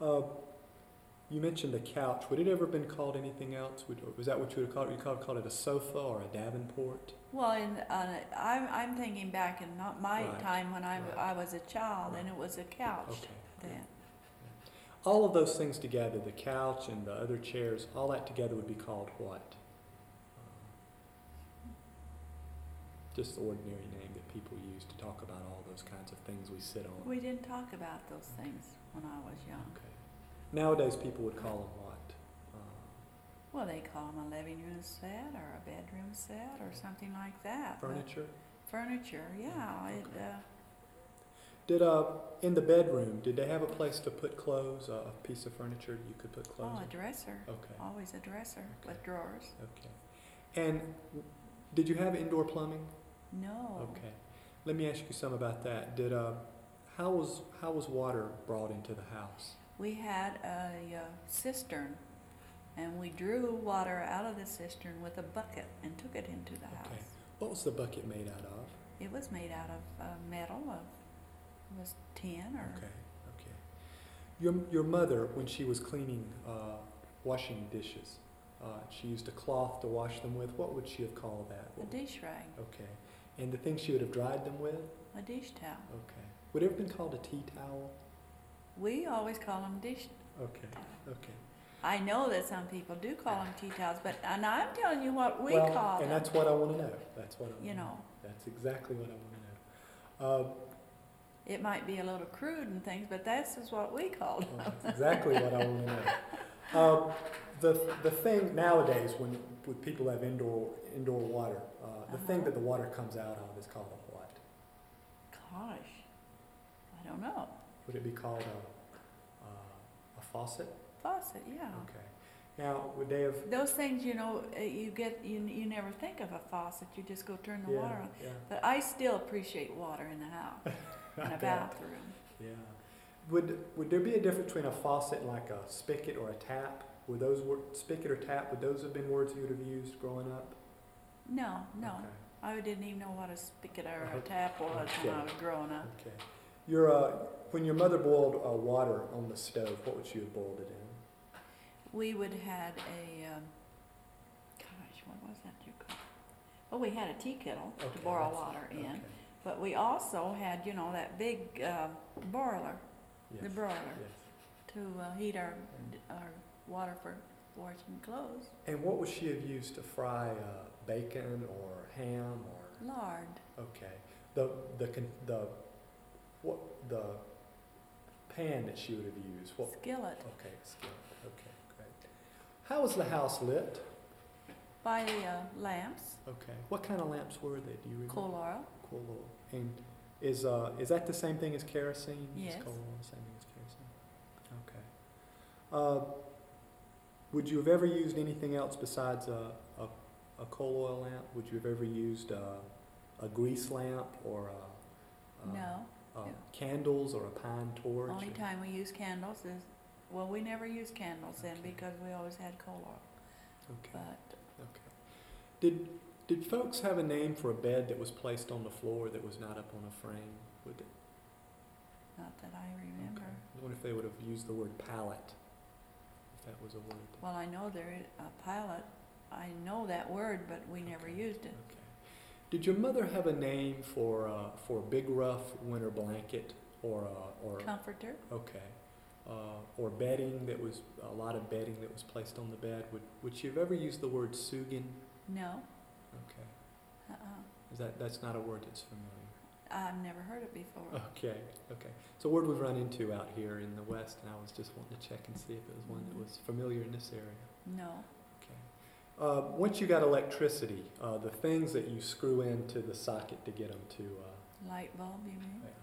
Uh, you mentioned a couch. Would it ever been called anything else? Was that what you would have called it? You called it a sofa or a Davenport? Well, I'm thinking back in not my Right, time when I right. was a child, and it was a couch Okay. then. All of those things together, the couch and the other chairs, all that together would be called what? Just the ordinary name that people use to talk about all those kinds of things we sit on. We didn't talk about those things when I was young. Okay. Nowadays, people would call them what? Well, they call them a living room set or a bedroom set or something like that. Furniture? Furniture, yeah. Okay. Did in the bedroom, did they have a place to put clothes? A piece of furniture you could put clothes a in? dresser. Okay. Always a dresser Okay. with drawers. Okay. And did you have indoor plumbing? No. Okay. Let me ask you some about that. Did how was water brought into the house? We had a cistern, and we drew water out of the cistern with a bucket and took it into the Okay. house. What was the bucket made out of? It was made out of metal, it was tin or... Okay. Your mother, when she was cleaning, washing dishes, she used a cloth to wash them with. What would she have called that? A dish rag. Okay. And the thing she would have dried them with? A dish towel. Okay. Would it have been called a tea towel? We always call them dish Okay. towels. Okay. I know that some people do call them tea towels, and I'm telling you what we Well, call them. and that's what I want to know. That's what I want You to know. That's exactly what I want to know. It might be a little crude and things, but this is what we call them. Well, that's exactly what I want to know. The thing nowadays when people have indoor water, the thing that the water comes out of is called a what? Gosh, I don't know. Would it be called a faucet? Faucet, yeah. Okay. Now, would they have? Those things, you know, you never think of a faucet. You just go turn the water on. Yeah. But I still appreciate water in the house, in a bathroom. Yeah. Would there be a difference between a faucet and like a spigot or a tap? Would those spigot or tap? Would those have been words you would have used growing up? No. Okay. I didn't even know what a spigot or a Okay. tap was when I was growing up. Okay. When your mother boiled water on the stove, what would you have boiled it in? We would had a, gosh, what was that you call? Well, we had a tea kettle to boil water in, Okay. but we also had, you know, that big boiler, Yes. the broiler, Yes. to heat our water for washing clothes. And what would she have used to fry bacon or ham or? Lard. Okay. The pan that she would have used. What? Skillet. Okay, skillet. Okay, great. How was the house lit? By lamps, Okay. What kind of lamps were they? Do you remember? coal oil. Coal oil. And is that the same thing as kerosene? Yes. Is coal oil the same thing as kerosene? Okay. Would you have ever used anything else besides a coal oil lamp? Would you have ever used a grease lamp or No. candles or a pine torch? Only time we use candles is, well, we never used candles then because we always had coal oil. Okay. But Okay. Did folks have a name for a bed that was placed on the floor that was not up on a frame? Would they? not that I remember. Okay. I wonder if they would have used the word pallet, if that was a word. Well, I know there is a pallet. I know that word, but we never used it. Okay. Did your mother have a name for a big rough winter blanket or Comforter. okay, or bedding that was a lot of bedding that was placed on the bed? Would she have ever used the word sugin? No. Okay. That's not a word that's familiar. I've never heard it before. Okay. It's a word we've run into out here in the West, and I was just wanting to check and see if it was one that was familiar in this area. No. Okay. Once you got electricity, the things that you screw into the socket to get them to Light bulb, you mean?